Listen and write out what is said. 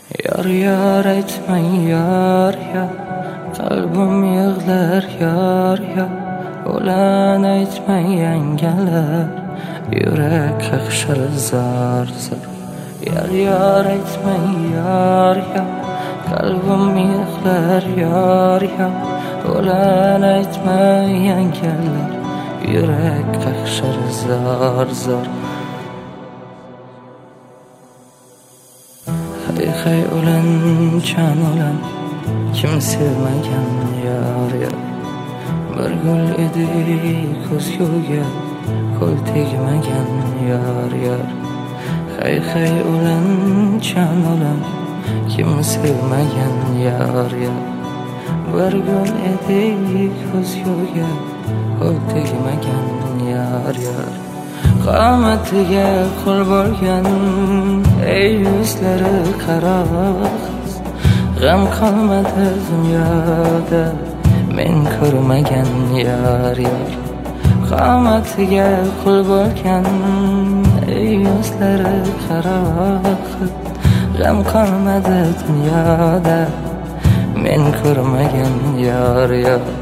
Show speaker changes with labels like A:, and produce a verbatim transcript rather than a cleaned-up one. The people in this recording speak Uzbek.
A: Yar yar aytmang yar yar, qalbim yig'lar yar yar. O'lan aytmang yangalar, yurak qaqshar zar zar. Yar yar aytmang yar yar, qalbim yig'lar yar yar. O'lan aytmang yangalar, yurak qaqshar zar zar. Hay hay o'lan chan o'lan, kim sevmagan yar yar. Bir gul edi ko'zguga, qo'l tegmagan yar yar. Hay hay o'lan chan o'lan, kim sevmagan yar yar. Bir gul edi ko'zguga, qo'l tegmagan yar yar. Qamatiga qul bo'lgan ey yuzlari qaro qiz, g'am qolmadi dunyoda men ko'rmagan yar yar. Qamatiga qul bo'lgan ey yuzlari qaro qiz, g'am qolmadi dunyoda men ko'rmagan yar yar.